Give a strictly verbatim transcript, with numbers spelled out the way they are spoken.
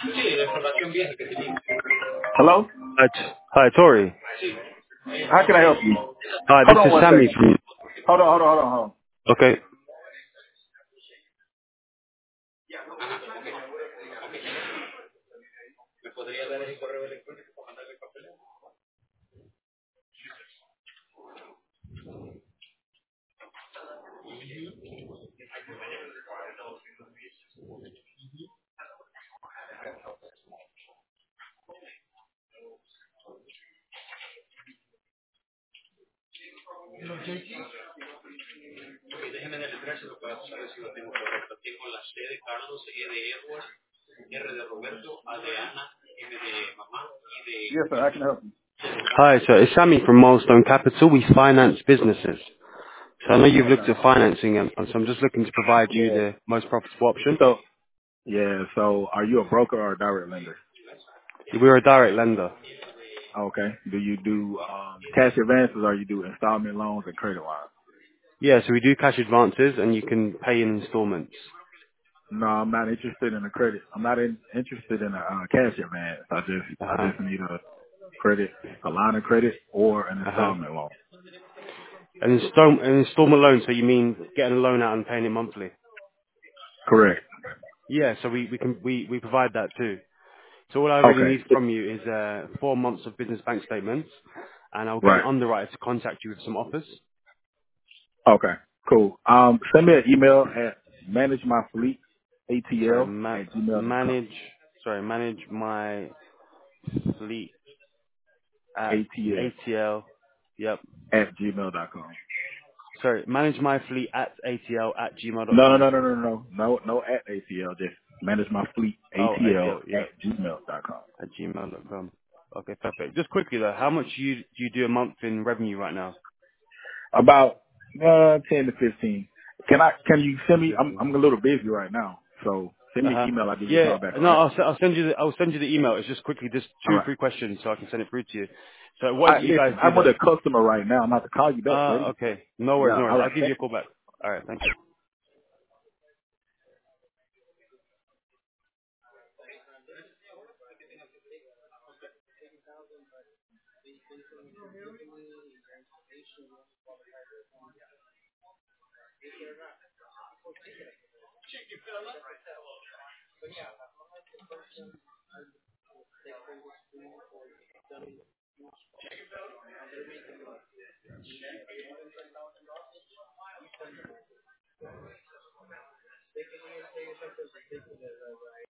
Hello? Hi, T- hi, Tori. How can I help you? Hi, Hold this on is one Sammy second. from. Hold on, hold on, hold on, hold on. Okay. Yes, sir. How can I help you? Hi, so it's Sammy from Milestone Capital. We finance businesses. So I know you've looked Okay. at financing, and so I'm just looking to provide you Yeah. the most profitable option. So, yeah, so are you a broker or a direct lender? We're a direct lender. Okay. Do you do um, cash advances or you do installment loans and credit lines? Yeah, so we do cash advances, and you can pay in installments. No, I'm not interested in a credit. I'm not in, interested in a uh, cash advance. I just, Uh I huh. just need a credit, a line of credit or an Uh huh. installment loan. An install an installment loan. So you mean getting a loan out and paying it monthly? Correct. Yeah. So we we can we we provide that too. So all I really Okay. need from you is uh, four months of business bank statements, and I'll get an Right. underwriter to contact you with some offers. Okay, cool. Um, send me an email at manage my fleet Sorry, atl ma- at gmail dot com. manage. Sorry, manage my fleet at atl A T L. Yep. at gmail dot com. Sorry, manage my fleet at A T L at gmail dot No, no, com. no, no, no, no, no, no at atl. Just manage my fleet Oh, atl A T L. at Yep. gmail dot com. At gmail dot com. Okay, perfect. Just quickly though, how much you do you do a month in revenue right now? About uh, ten to fifteen. Can I? Can you send me? I'm Fifteen. I'm a little busy right now, so send Uh me an huh. email. I'll give you a Yeah. call back. All No, right. I'll s- I'll send you the I'll send you the email. It's just quickly, just All two right. three questions so I can send it through to you. So what is I it you guys listen. do I'm with there? a customer right now. I'm about to call you back, Ah, buddy. okay. No worries, Yeah. no worries. All I'll right. give you a call back. All right, thank you.